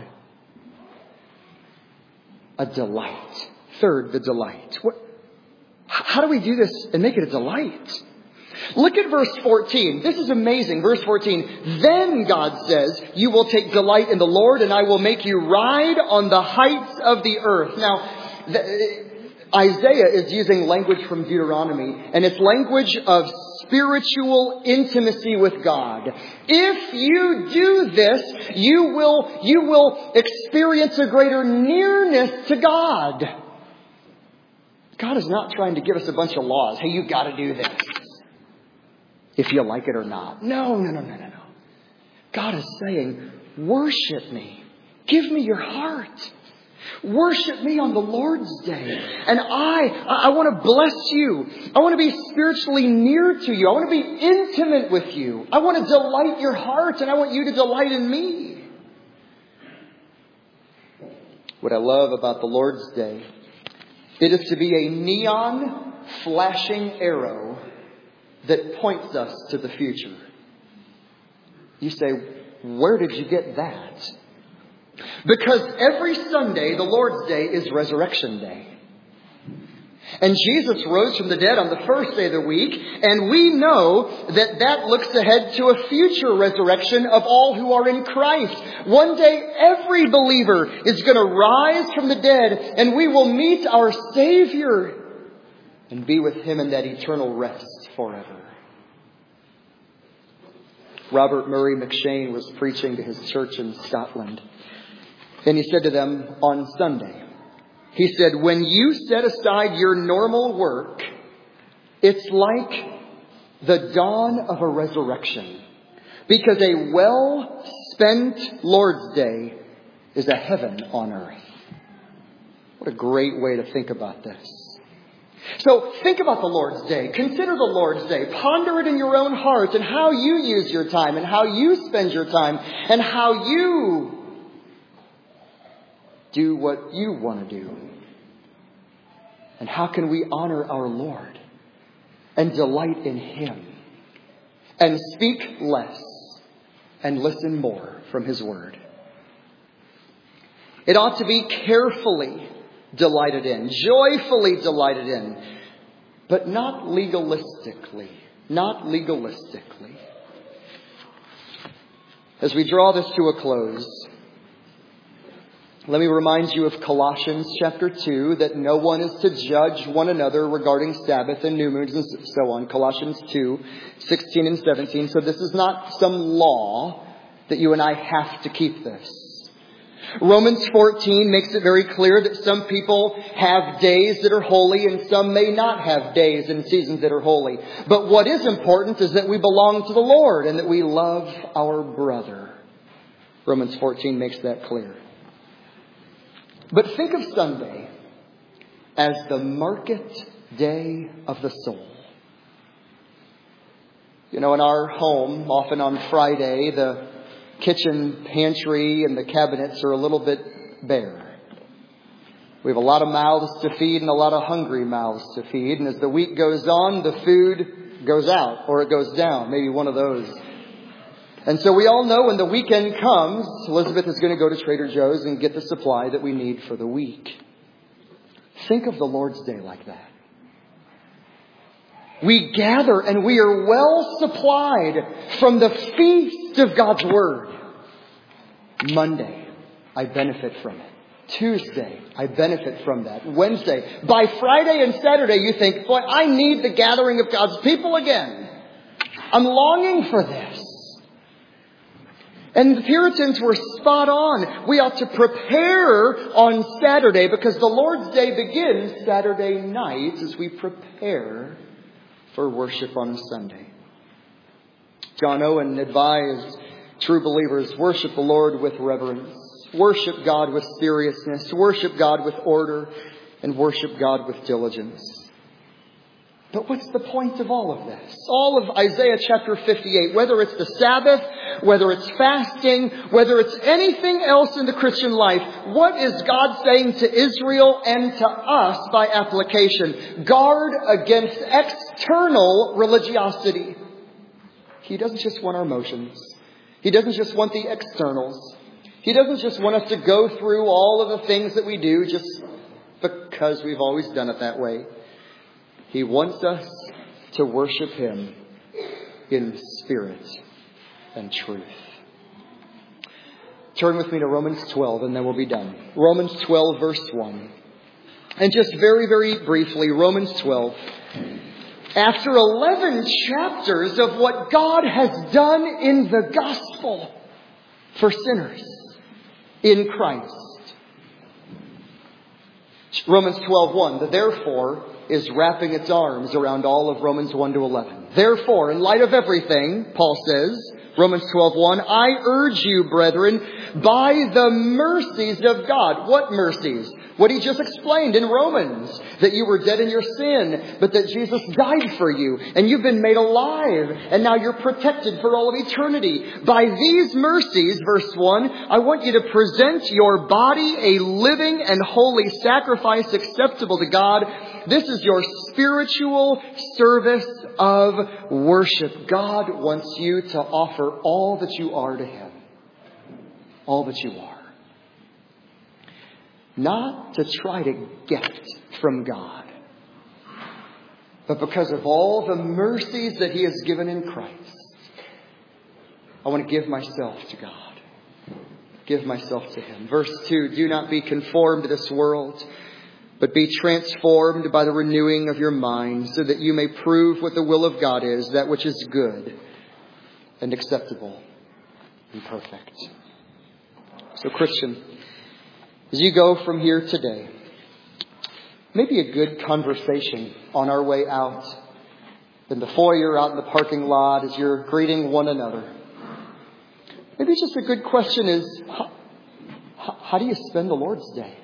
A delight. Third, the delight. What, how do we do this and make it a delight? Look at verse fourteen. This is amazing. Verse fourteen. Then God says, you will take delight in the Lord, and I will make you ride on the heights of the earth. Now, the, Isaiah is using language from Deuteronomy, and it's language of spiritual intimacy with God. If you do this, you will, you will experience a greater nearness to God. God is not trying to give us a bunch of laws. Hey, you got to do this, if you like it or not. No, no, no, no, no, no. God is saying, worship me. Give me your heart. Worship me on the Lord's Day. And I, I want to bless you. I want to be spiritually near to you. I want to be intimate with you. I want to delight your heart, and I want you to delight in me. What I love about the Lord's Day, it is to be a neon flashing arrow that points us to the future. You say, where did you get that? Because every Sunday, the Lord's Day is Resurrection Day. And Jesus rose from the dead on the first day of the week. And we know that that looks ahead to a future resurrection of all who are in Christ. One day, every believer is going to rise from the dead, and we will meet our Savior and be with Him in that eternal rest forever. Robert Murray McShane was preaching to his church in Scotland. And he said to them on Sunday, he said, when you set aside your normal work, it's like the dawn of a resurrection. Because a well-spent Lord's Day is a heaven on earth. What a great way to think about this. So think about the Lord's Day. Consider the Lord's Day. Ponder it in your own heart and how you use your time and how you spend your time and how you do what you want to do. And how can we honor our Lord and delight in Him and speak less and listen more from His Word? It ought to be carefully delighted in, joyfully delighted in, but not legalistically, not legalistically. As we draw this to a close, let me remind you of Colossians chapter two, that no one is to judge one another regarding Sabbath and new moons and so on. Colossians two, sixteen and seventeen. So this is not some law that you and I have to keep this. Romans fourteen makes it very clear that some people have days that are holy and some may not have days and seasons that are holy. But what is important is that we belong to the Lord and that we love our brother. Romans fourteen makes that clear. But think of Sunday as the market day of the soul. You know, in our home, often on Friday, the kitchen pantry and the cabinets are a little bit bare. We have a lot of mouths to feed and a lot of hungry mouths to feed. And as the week goes on, the food goes out or it goes down. Maybe one of those. And so we all know when the weekend comes, Elizabeth is going to go to Trader Joe's and get the supply that we need for the week. Think of the Lord's Day like that. We gather and we are well supplied from the feast of God's Word. Monday, I benefit from it. Tuesday, I benefit from that. Wednesday. By Friday and Saturday, you think, boy, I need the gathering of God's people again. I'm longing for this. And the Puritans were spot on. We ought to prepare on Saturday because the Lord's Day begins Saturday night as we prepare for worship on Sunday. John Owen advised true believers, worship the Lord with reverence. Worship God with seriousness. Worship God with order. And worship God with diligence. But what's the point of all of this? All of Isaiah chapter fifty-eight, whether it's the Sabbath, whether it's fasting, whether it's anything else in the Christian life, what is God saying to Israel and to us by application? Guard against external religiosity. He doesn't just want our emotions. He doesn't just want the externals. He doesn't just want us to go through all of the things that we do just because we've always done it that way. He wants us to worship Him in spirit and truth. Turn with me to Romans twelve and then we'll be done. Romans twelve verse one. And just very, very briefly, Romans twelve. After eleven chapters of what God has done in the gospel for sinners in Christ. Romans twelve one. The therefore is wrapping its arms around all of Romans one to eleven. Therefore, in light of everything, Paul says, Romans twelve one, I urge you, brethren, by the mercies of God. What mercies? What he just explained in Romans. That you were dead in your sin, but that Jesus died for you. And you've been made alive. And now you're protected for all of eternity. By these mercies, verse one, I want you to present your body a living and holy sacrifice acceptable to God. This is your spiritual service of worship. God wants you to offer all that you are to Him. All that you are. Not to try to get from God, but because of all the mercies that He has given in Christ. I want to give myself to God. Give myself to Him. Verse two, do not be conformed to this world, but be transformed by the renewing of your mind, so that you may prove what the will of God is, that which is good and acceptable and perfect. So, Christian, as you go from here today, maybe a good conversation on our way out, in the foyer, out in the parking lot, as you're greeting one another. Maybe just a good question is, how, how do you spend the Lord's Day?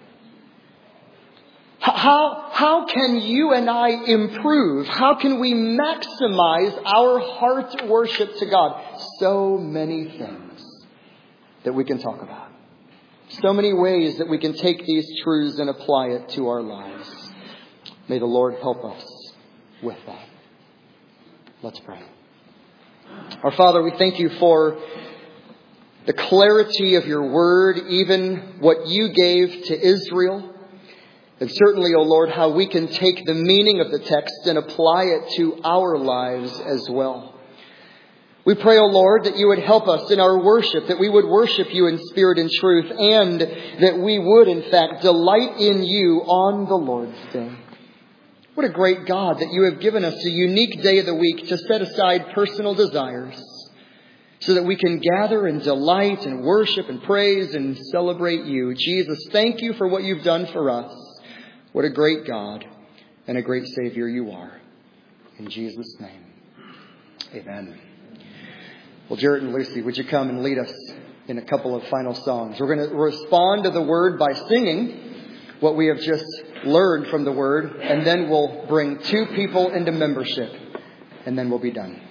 How, how can you and I improve? How can we maximize our heart worship to God? So many things that we can talk about. So many ways that we can take these truths and apply it to our lives. May the Lord help us with that. Let's pray. Our Father, we thank you for the clarity of your word, even what you gave to Israel. And certainly, O Lord, how we can take the meaning of the text and apply it to our lives as well. We pray, O Lord, that you would help us in our worship, that we would worship you in spirit and truth, and that we would, in fact, delight in you on the Lord's Day. What a great God that you have given us a unique day of the week to set aside personal desires so that we can gather and delight and worship and praise and celebrate you. Jesus, thank you for what you've done for us. What a great God and a great Savior you are. In Jesus' name, amen. Well, Jarrett and Lucy, would you come and lead us in a couple of final songs? We're going to respond to the word by singing what we have just learned from the word, and then we'll bring two people into membership, and then we'll be done.